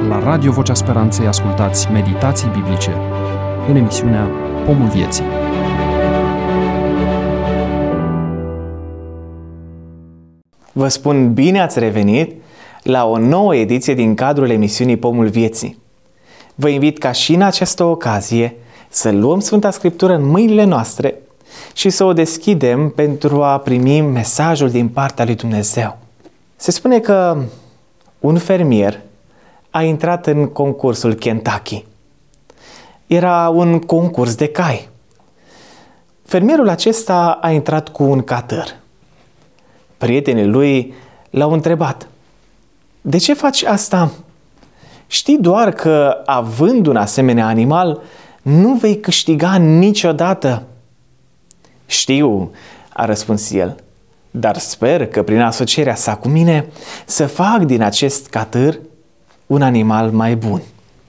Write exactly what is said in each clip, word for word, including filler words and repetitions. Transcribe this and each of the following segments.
La Radio Vocea Speranței ascultați meditații biblice în emisiunea Pomul Vieții. Vă spun bine ați revenit la o nouă ediție din cadrul emisiunii Pomul Vieții. Vă invit ca și în această ocazie să luăm Sfânta Scriptură în mâinile noastre și să o deschidem pentru a primi mesajul din partea lui Dumnezeu. Se spune că un fermier a intrat în concursul Kentucky. Era un concurs de cai. Fermierul acesta a intrat cu un catâr. Prietenii lui l-au întrebat: de ce faci asta? Știi doar că, având un asemenea animal, nu vei câștiga niciodată. Știu, a răspuns el, dar sper că prin asocierea sa cu mine să fac din acest catâr un animal mai bun.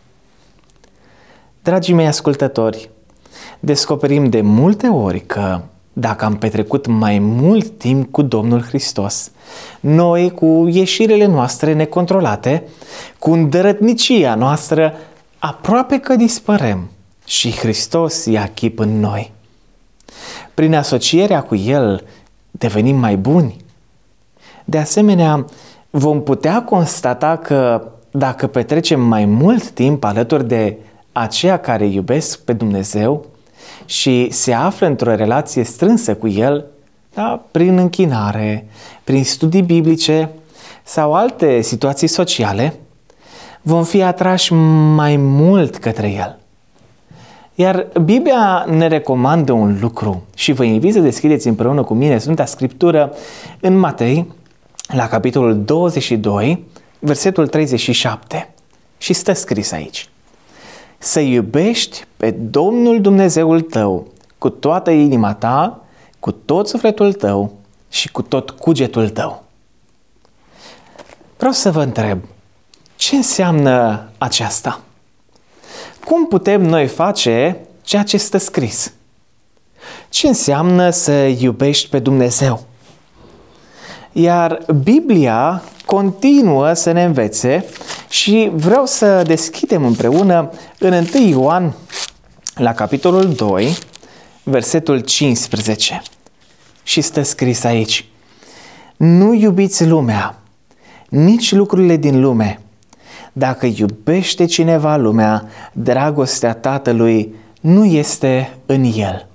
Dragii mei ascultători, descoperim de multe ori că dacă am petrecut mai mult timp cu Domnul Hristos, noi, cu ieșirile noastre necontrolate, cu îndărătnicia noastră, aproape că dispărem și Hristos ia chip în noi. Prin asocierea cu El devenim mai buni. De asemenea, vom putea constata că dacă petrecem mai mult timp alături de aceia care iubesc pe Dumnezeu și se află într-o relație strânsă cu El, da, prin închinare, prin studii biblice sau alte situații sociale, vom fi atrași mai mult către El. Iar Biblia ne recomandă un lucru și vă invit să deschideți împreună cu mine Sfânta Scriptură în Matei, la capitolul douăzeci și doi, versetul treizeci și șapte. Și stă scris aici: să iubești pe Domnul Dumnezeul tău cu toată inima ta, cu tot sufletul tău și cu tot cugetul tău. Vreau să vă întreb, ce înseamnă aceasta? Cum putem noi face ceea ce stă scris? Ce înseamnă să iubești pe Dumnezeu? Iar Biblia continuă să ne învețe și vreau să deschidem împreună în întâi Ioan, la capitolul doi, versetul cincisprezece. Și stă scris aici: nu iubiți lumea, nici lucrurile din lume. Dacă iubește cineva lumea, dragostea Tatălui nu este în el.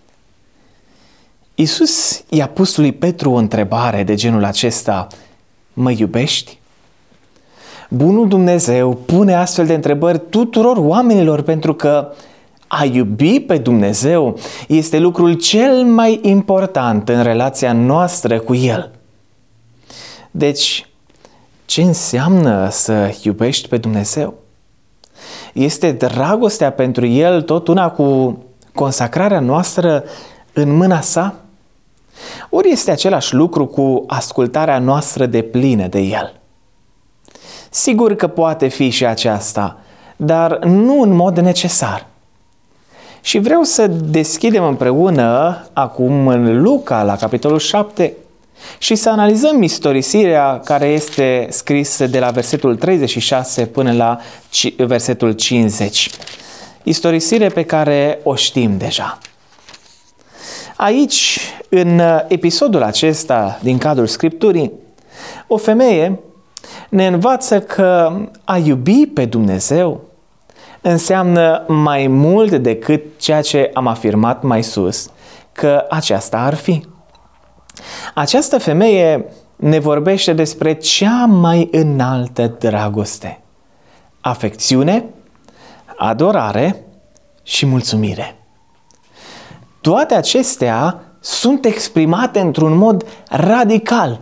Iisus i-a pus lui Petru o întrebare de genul acesta: mă iubești? Bunul Dumnezeu pune astfel de întrebări tuturor oamenilor pentru că a iubi pe Dumnezeu este lucrul cel mai important în relația noastră cu El. Deci, ce înseamnă să iubești pe Dumnezeu? Este dragostea pentru El tot una cu consacrarea noastră în mâna Sa? Ori este același lucru cu ascultarea noastră deplină de El? Sigur că poate fi și aceasta, dar nu în mod necesar. Și vreau să deschidem împreună acum în Luca, la capitolul șapte, și să analizăm istorisirea care este scrisă de la versetul treizeci și șase până la versetul cincizeci. Istorisire pe care o știm deja. Aici, în episodul acesta din cadrul Scripturii, o femeie ne învață că a iubi pe Dumnezeu înseamnă mai mult decât ceea ce am afirmat mai sus că aceasta ar fi. Această femeie ne vorbește despre cea mai înaltă dragoste: afecțiune, adorare și mulțumire. Toate acestea sunt exprimate într-un mod radical.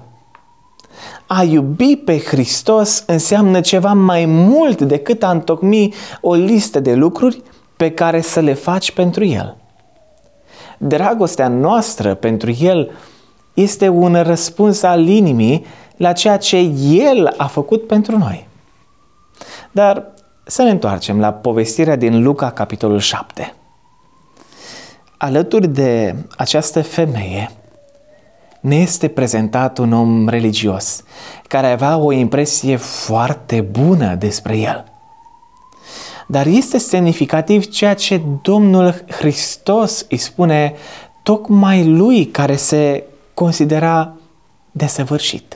A iubi pe Hristos înseamnă ceva mai mult decât a întocmi o listă de lucruri pe care să le faci pentru El. Dragostea noastră pentru El este un răspuns al inimii la ceea ce El a făcut pentru noi. Dar să ne întoarcem la povestirea din Luca, capitolul șapte. Alături de această femeie ne este prezentat un om religios care avea o impresie foarte bună despre el. Dar este semnificativ ceea ce Domnul Hristos îi spune tocmai lui care se considera desăvârșit.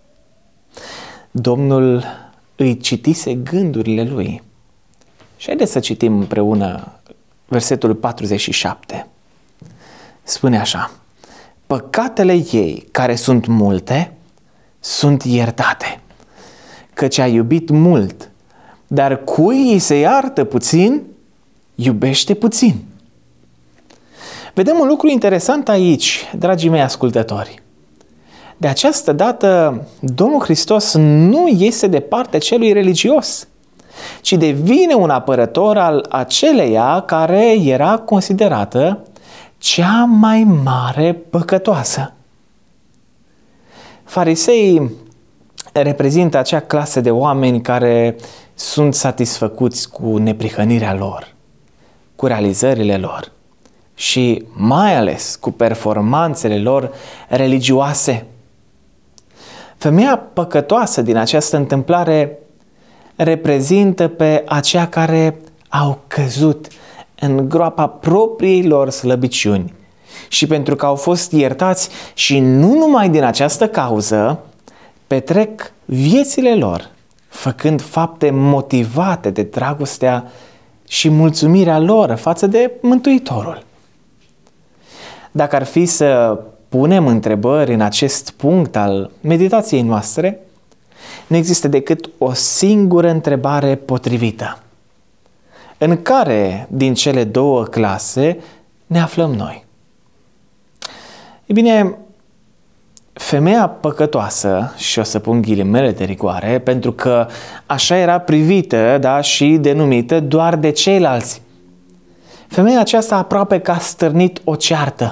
Domnul îi citise gândurile lui. Și haideți să citim împreună versetul patruzeci și șapte. Spune așa: păcatele ei, care sunt multe, sunt iertate, căci a iubit mult, dar cui îi se iartă puțin, iubește puțin. Vedem un lucru interesant aici, dragii mei ascultători. De această dată, Domnul Hristos nu iese de partea celui religios, ci devine un apărător al aceleia care era considerată cea mai mare păcătoasă. Fariseii reprezintă acea clasă de oameni care sunt satisfăcuți cu neprihănirea lor, cu realizările lor și mai ales cu performanțele lor religioase. Femeia păcătoasă din această întâmplare reprezintă pe aceia care au căzut în groapa propriei lor slăbiciuni și pentru că au fost iertați și nu numai din această cauză, petrec viețile lor făcând fapte motivate de dragostea și mulțumirea lor față de Mântuitorul. Dacă ar fi să punem întrebări în acest punct al meditației noastre, nu există decât o singură întrebare potrivită. În care din cele două clase ne aflăm noi? Ei bine, femeia păcătoasă, și o să pun ghilimele de rigoare, pentru că așa era privită, da, și denumită doar de ceilalți. Femeia aceasta aproape că a stârnit o ceartă,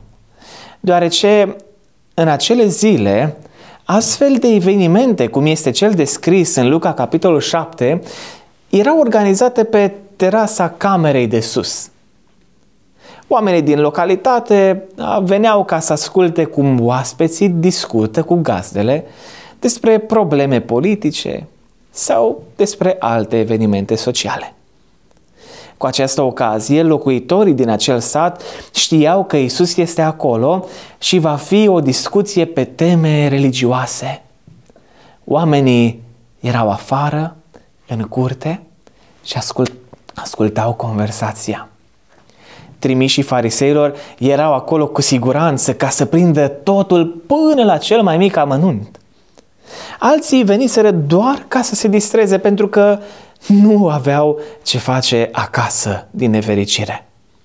deoarece în acele zile astfel de evenimente, cum este cel descris în Luca capitolul șapte, erau organizate pe terasa camerei de sus. Oamenii din localitate veneau ca să asculte cum oaspeții discută cu gazdele despre probleme politice sau despre alte evenimente sociale. Cu această ocazie, locuitorii din acel sat știau că Iisus este acolo și va fi o discuție pe teme religioase. Oamenii erau afară, în curte, și ascult, ascultau conversația. Trimișii fariseilor erau acolo cu siguranță ca să prindă totul până la cel mai mic amănunt. Alții veniseră doar ca să se distreze pentru că nu aveau ce face acasă din nefericire.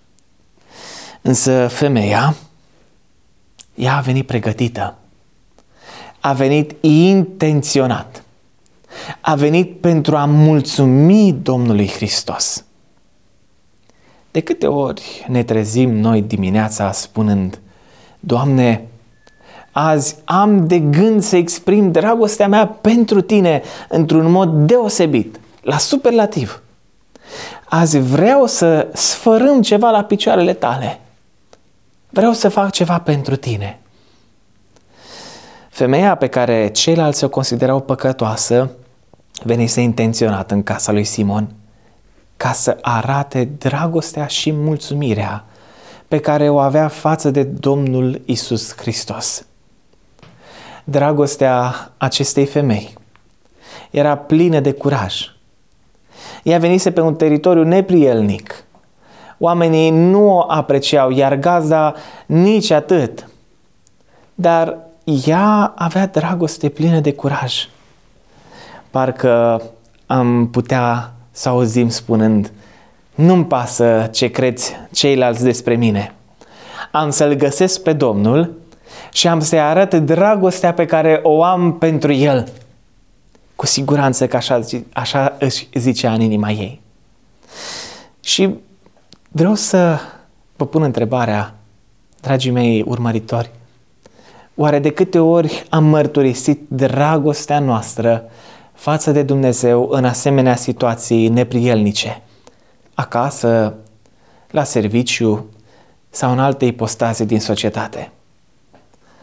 Însă femeia, ea a venit pregătită, a venit intenționat, a venit pentru a mulțumi Domnului Hristos. De câte ori ne trezim noi dimineața spunând: Doamne, azi am de gând să exprim dragostea mea pentru Tine într-un mod deosebit, la superlativ. Azi vreau să sfărâm ceva la picioarele Tale. Vreau să fac ceva pentru Tine. Femeia pe care ceilalți o considerau păcătoasă venise intenționat în casa lui Simon ca să arate dragostea și mulțumirea pe care o avea față de Domnul Iisus Hristos. Dragostea acestei femei era plină de curaj. Ea venise pe un teritoriu neprielnic. Oamenii nu o apreciau, iar gazda nici atât. Dar ea avea dragoste plină de curaj. Parcă am putea să auzim spunând: nu-mi pasă ce creți ceilalți despre mine. Am să-L găsesc pe Domnul și am să-i arăt dragostea pe care o am pentru El. Cu siguranță că așa, așa își zicea în inima ei. Și vreau să vă pun întrebarea, dragii mei urmăritori: oare de câte ori am mărturisit dragostea noastră față de Dumnezeu în asemenea situații neprielnice, acasă, la serviciu sau în alte ipostaze din societate?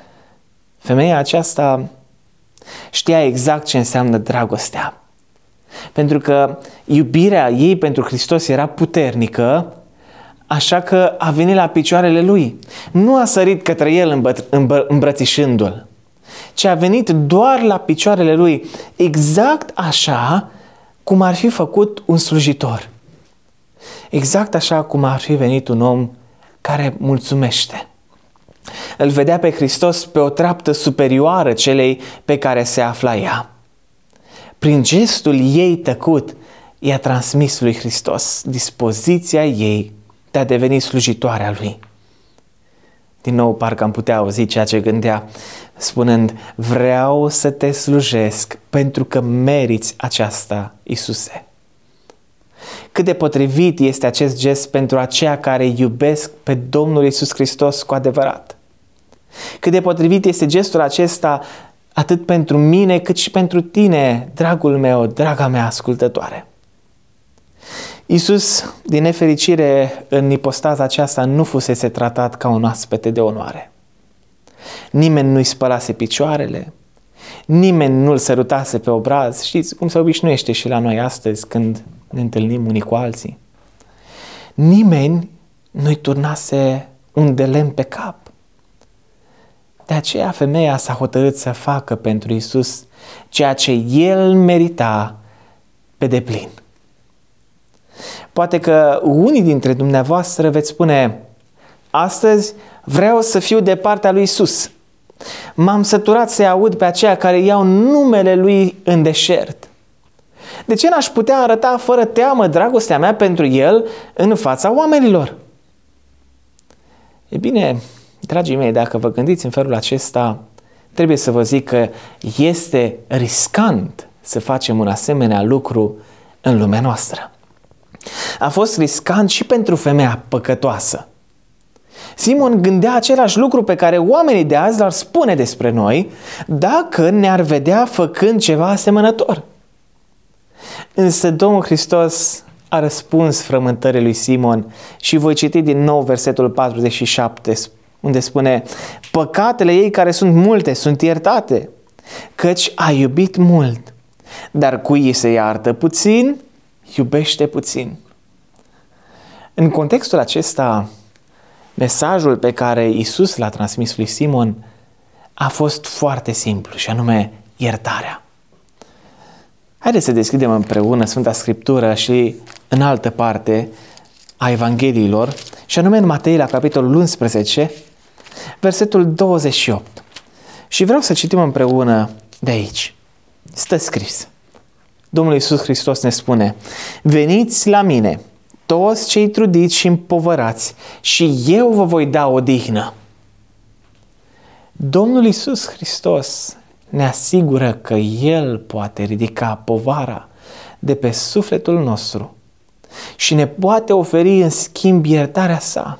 Femeia aceasta știa exact ce înseamnă dragostea. Pentru că iubirea ei pentru Hristos era puternică, așa că a venit la picioarele lui. Nu a sărit către el îmbă- îmbă- îmbrățișându-l, ci a venit doar la picioarele lui, exact așa cum ar fi făcut un slujitor. Exact așa cum ar fi venit un om care mulțumește. Îl vedea pe Hristos pe o treaptă superioară celei pe care se afla ea. Prin gestul ei tăcut, i-a transmis lui Hristos dispoziția ei de a deveni slujitoarea lui. Din nou, parcă am putea auzi ceea ce gândea, spunând: vreau să te slujesc pentru că meriți aceasta, Iisuse. Cât de potrivit este acest gest pentru aceia care iubesc pe Domnul Iisus Hristos cu adevărat. Cât de potrivit este gestul acesta atât pentru mine cât și pentru tine, dragul meu, draga mea ascultătoare. Iisus, din nefericire, în ipostaza aceasta nu fusese tratat ca un oaspete de onoare. Nimeni nu-i spălase picioarele, nimeni nu-l sărutase pe obraz. Știți cum se obișnuiește și la noi astăzi când ne întâlnim unii cu alții. Nimeni nu-i turnase un de lemn pe cap. De aceea femeia s-a hotărât să facă pentru Iisus ceea ce El merita pe deplin. Poate că unii dintre dumneavoastră veți spune: astăzi vreau să fiu de partea lui Iisus. M-am săturat să-i aud pe aceia care iau numele Lui în deșert. De ce n-aș putea arăta fără teamă dragostea mea pentru El în fața oamenilor? E bine, dragii mei, dacă vă gândiți în felul acesta, trebuie să vă zic că este riscant să facem un asemenea lucru în lumea noastră. A fost riscant și pentru femeia păcătoasă. Simon gândea același lucru pe care oamenii de azi l-ar spune despre noi dacă ne-ar vedea făcând ceva asemănător. Însă Domnul Hristos a răspuns frământării lui Simon și voi citi din nou versetul patruzeci și șapte, unde spune: păcatele ei care sunt multe sunt iertate, căci a iubit mult, dar cui îi se iartă puțin, iubește puțin. În contextul acesta, mesajul pe care Iisus l-a transmis lui Simon a fost foarte simplu, și anume iertarea. Haideți să deschidem împreună Sfânta Scriptură și în altă parte a Evangheliilor, și anume în Matei la capitolul unsprezece, versetul douăzeci și opt. Și vreau să citim împreună de aici. Stă scris: Domnul Iisus Hristos ne spune: veniți la mine, toți cei trudiți și împovărați, și eu vă voi da odihnă. Domnul Iisus Hristos ne asigură că El poate ridica povara de pe sufletul nostru și ne poate oferi în schimb iertarea sa.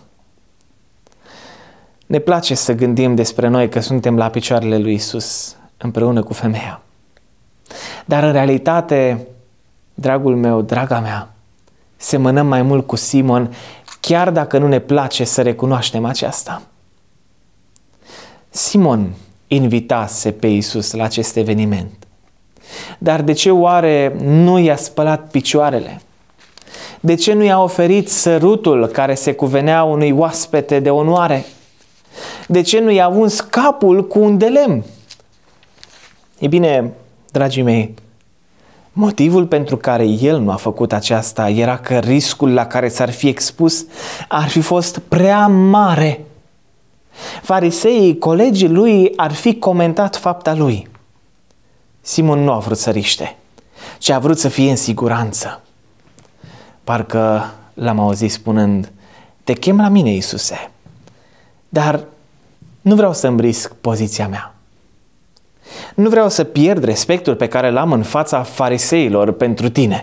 Ne place să gândim despre noi că suntem la picioarele lui Iisus împreună cu femeia. Dar în realitate, dragul meu, draga mea, semănăm mai mult cu Simon, chiar dacă nu ne place să recunoaștem aceasta. Simon invitase pe Iisus la acest eveniment. Dar de ce oare nu i-a spălat picioarele? De ce nu i-a oferit sărutul care se cuvenea unui oaspete de onoare? De ce nu i-a uns capul cu un de lemn? E bine, dragii mei, motivul pentru care el nu a făcut aceasta era că riscul la care s-ar fi expus ar fi fost prea mare. Fariseii, colegii lui, ar fi comentat fapta lui. Simon nu a vrut să riște, ci a vrut să fie în siguranță. Parcă l-am auzit spunând: te chem la mine, Iisuse, dar nu vreau să-mi risc poziția mea. Nu vreau să pierd respectul pe care l-am în fața fariseilor pentru tine.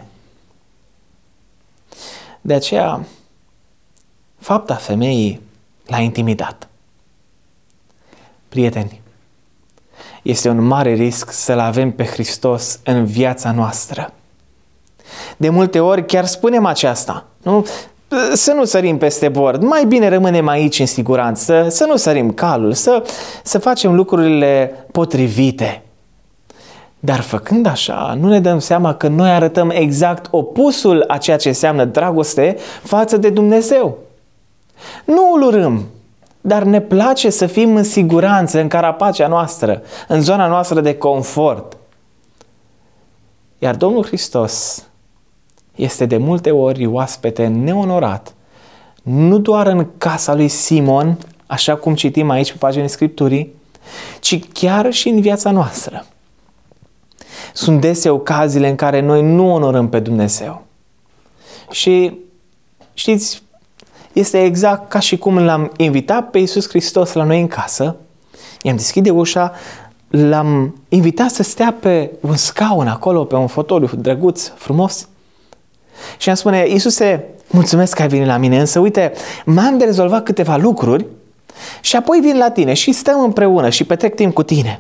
De aceea, fapta femeii l-a intimidat. Prieteni, este un mare risc să-L avem pe Hristos în viața noastră. De multe ori chiar spunem aceasta, nu? Să nu sărim peste bord, mai bine rămânem aici în siguranță, să nu sărim calul, să, să facem lucrurile potrivite. Dar făcând așa, nu ne dăm seama că noi arătăm exact opusul a ceea ce înseamnă dragoste față de Dumnezeu. Nu îl urâm, dar ne place să fim în siguranță, în carapacea noastră, în zona noastră de confort. Iar Domnul Hristos este de multe ori oaspete neonorat, nu doar în casa lui Simon, așa cum citim aici pe paginile Scripturii, ci chiar și în viața noastră. Sunt dese ocaziile în care noi nu onorăm pe Dumnezeu. Și știți, este exact ca și cum l-am invitat pe Iisus Hristos la noi în casă, i-am deschide ușa, l-am invitat să stea pe un scaun acolo, pe un fotoliu drăguț, frumos. Și am spune, Iisuse, mulțumesc că ai venit la mine, însă uite, m-am de rezolvat câteva lucruri și apoi vin la tine și stăm împreună și petrec timp cu tine.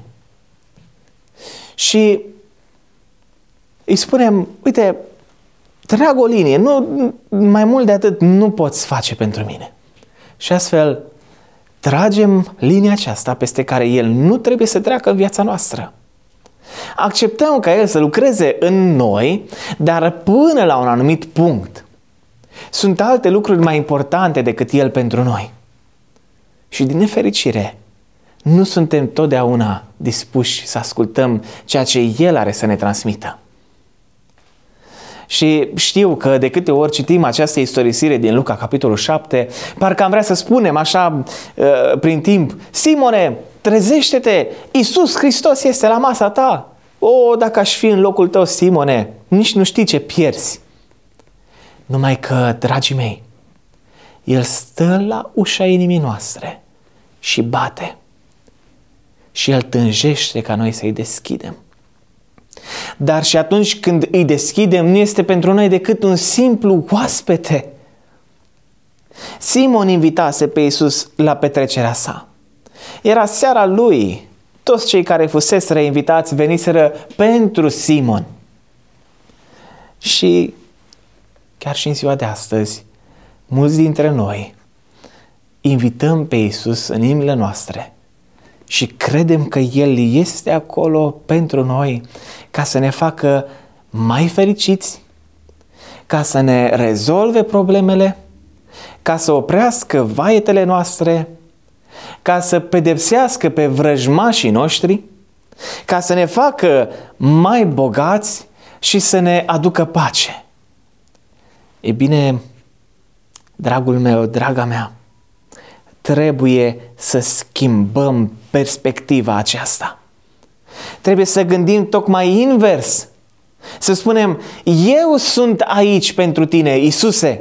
Și îi spunem, uite, trag o linie, nu, mai mult de atât nu poți face pentru mine. Și astfel tragem linia aceasta peste care El nu trebuie să treacă în viața noastră. Acceptăm ca El să lucreze în noi, dar până la un anumit punct. Sunt alte lucruri mai importante decât El pentru noi. Și din nefericire, nu suntem totdeauna dispuși să ascultăm ceea ce El are să ne transmită. Și știu că de câte ori citim această istorisire din Luca, capitolul șapte, parcă am vrea să spunem așa prin timp, Simone, trezește-te, Iisus Hristos este la masa ta. O, dacă aș fi în locul tău, Simone, nici nu știi ce pierzi. Numai că, dragii mei, El stă la ușa inimii noastre și bate. Și El tânjește ca noi să-i deschidem. Dar și atunci când îi deschidem, nu este pentru noi decât un simplu oaspete. Simon invitase pe Iisus la petrecerea sa. Era seara lui. Toți cei care fuseseră invitați veniseră pentru Simon. Și chiar și în ziua de astăzi, mulți dintre noi invităm pe Iisus în inimile noastre și credem că El este acolo pentru noi ca să ne facă mai fericiți, ca să ne rezolve problemele, ca să oprească vaetele noastre, ca să pedepsească pe vrăjmașii noștri, ca să ne facă mai bogați și să ne aducă pace. E bine, dragul meu, draga mea, trebuie să schimbăm perspectiva aceasta. Trebuie să gândim tocmai invers. Să spunem, eu sunt aici pentru tine, Iisuse.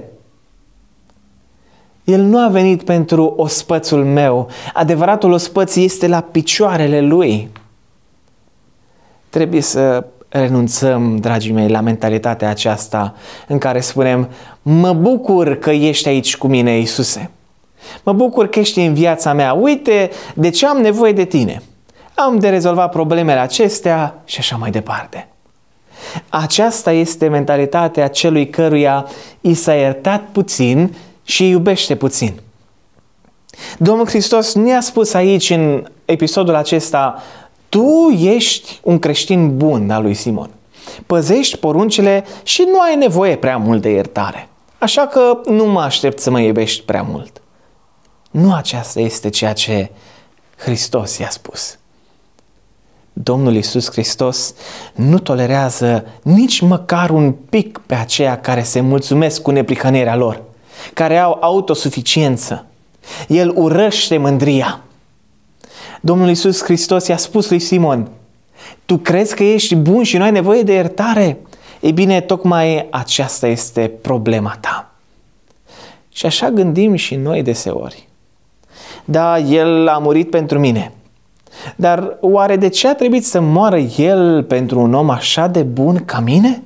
El nu a venit pentru ospățul meu. Adevăratul ospăț este la picioarele Lui. Trebuie să renunțăm, dragii mei, la mentalitatea aceasta în care spunem, mă bucur că ești aici cu mine, Iisuse. Mă bucur că ești în viața mea. Uite de ce am nevoie de tine. Am de rezolvat problemele acestea și așa mai departe. Aceasta este mentalitatea celui căruia i s-a iertat puțin și iubește puțin. Domnul Hristos ne-a spus aici în episodul acesta, tu ești un creștin bun al lui Simon. Păzești poruncile și nu ai nevoie prea mult de iertare. Așa că nu mă aștept să mă iubești prea mult. Nu aceasta este ceea ce Hristos i-a spus. Domnul Iisus Hristos nu tolerează nici măcar un pic pe aceia care se mulțumesc cu neprihănirea lor, care au autosuficiență. El urăște mândria. Domnul Iisus Hristos i-a spus lui Simon, tu crezi că ești bun și nu ai nevoie de iertare? Ei bine, tocmai aceasta este problema ta. Și așa gândim și noi deseori. Da, El a murit pentru mine. Dar oare de ce a trebuit să moară El pentru un om așa de bun ca mine?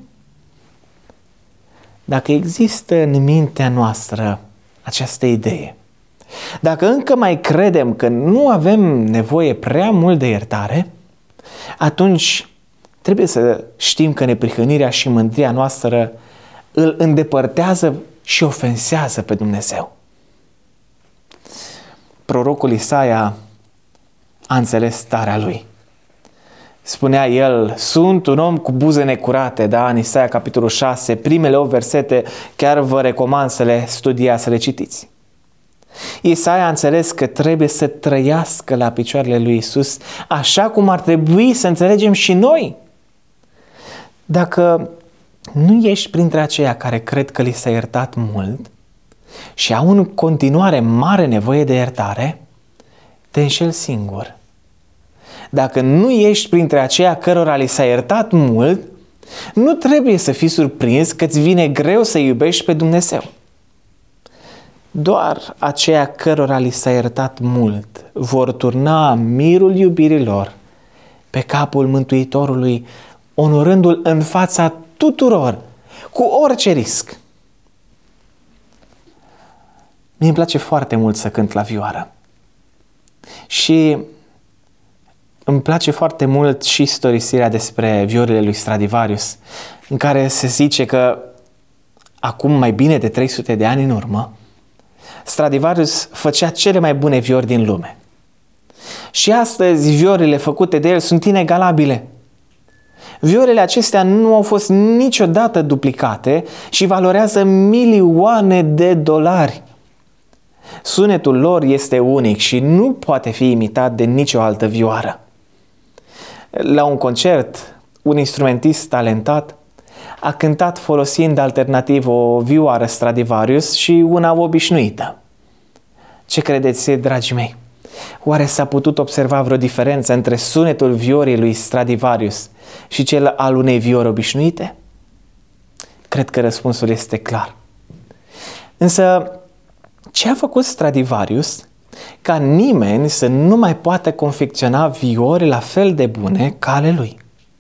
Dacă există în mintea noastră această idee, dacă încă mai credem că nu avem nevoie prea mult de iertare, atunci trebuie să știm că neprihănirea și mândria noastră îl îndepărtează și ofensează pe Dumnezeu. Prorocul Isaia a înțeles starea lui. Spunea el, sunt un om cu buze necurate, da? În Isaia capitolul șase, primele opt versete, chiar vă recomand să le studiați, să le citiți. Isaia a înțeles că trebuie să trăiască la picioarele lui Iisus, așa cum ar trebui să înțelegem și noi. Dacă nu ești printre aceia care cred că li s-a iertat mult și au în continuare mare nevoie de iertare, te înșeli singur. Dacă nu ești printre aceia cărora li s-a iertat mult, nu trebuie să fii surprins că îți vine greu să iubești pe Dumnezeu. Doar aceia cărora li s-a iertat mult vor turna mirul iubirii lor pe capul Mântuitorului, onorându-L în fața tuturor, cu orice risc. Mi-mi place foarte mult să cânt la vioară. Și îmi place foarte mult și istorisirea despre viorile lui Stradivarius, în care se zice că acum mai bine de trei sute de ani în urmă, Stradivarius făcea cele mai bune viori din lume. Și astăzi viorile făcute de el sunt inegalabile. Viorele acestea nu au fost niciodată duplicate și valorează milioane de dolari. Sunetul lor este unic și nu poate fi imitat de nicio altă vioară. La un concert, un instrumentist talentat a cântat folosind alternativ o vioară Stradivarius și una obișnuită. Ce credeți, dragii mei? Oare s-a putut observa vreo diferență între sunetul viorii lui Stradivarius și cel al unei viori obișnuite? Cred că răspunsul este clar. Însă, ce a făcut Stradivarius ca nimeni să nu mai poată confecționa viori la fel de bune ca ale lui?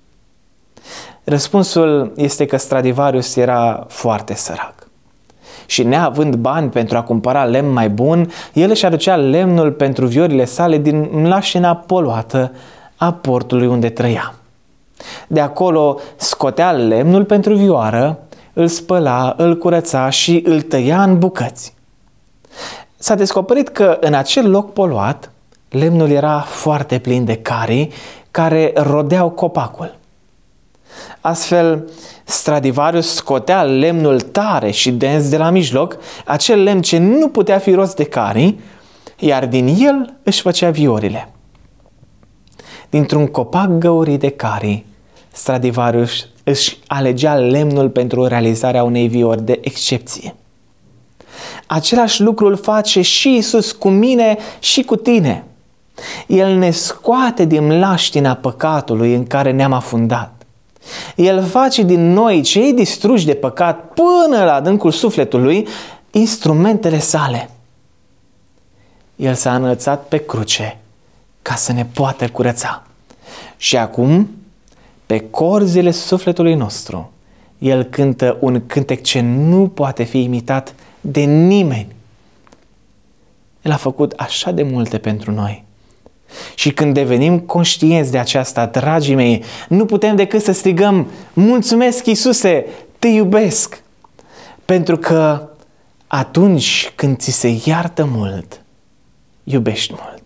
Răspunsul este că Stradivarius era foarte sărac. Și neavând bani pentru a cumpăra lemn mai bun, el își aducea lemnul pentru viorile sale din mlașina poluată a portului unde trăia. De acolo scotea lemnul pentru vioară, îl spăla, îl curăța și îl tăia în bucăți. S-a descoperit că în acel loc poluat, lemnul era foarte plin de carii care rodeau copacul. Astfel, Stradivarius scotea lemnul tare și dens de la mijloc, acel lemn ce nu putea fi rost de carii, iar din el își făcea viorile. Dintr-un copac găurit de carii, Stradivarius își alegea lemnul pentru realizarea unei viori de excepție. Același lucru îl face și Iisus cu mine și cu tine. El ne scoate din mlaștina păcatului în care ne-am afundat. El face din noi, cei distruși de păcat până la adâncul sufletului, instrumentele sale. El s-a înălțat pe cruce ca să ne poată curăța. Și acum, pe corzile sufletului nostru, El cântă un cântec ce nu poate fi imitat de nimeni. El a făcut așa de multe pentru noi. Și când devenim conștienți de aceasta, dragii mei, nu putem decât să strigăm: mulțumesc, Iisuse, te iubesc! Pentru că atunci când ți se iartă mult, iubești mult.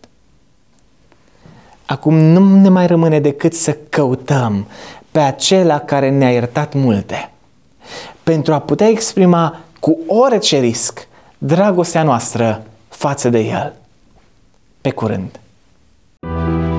Acum nu ne mai rămâne decât să căutăm pe acela care ne-a iertat multe, pentru a putea exprima cu orice risc dragostea noastră față de El. Pe curând!